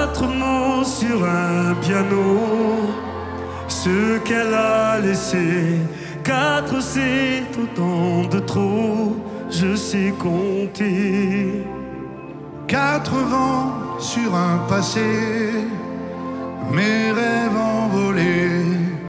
4 mots sur un piano, ce qu'elle a laissé. 4 c'est autant de trop, je sais compter. 4 vents sur un passé, mes rêves envolés.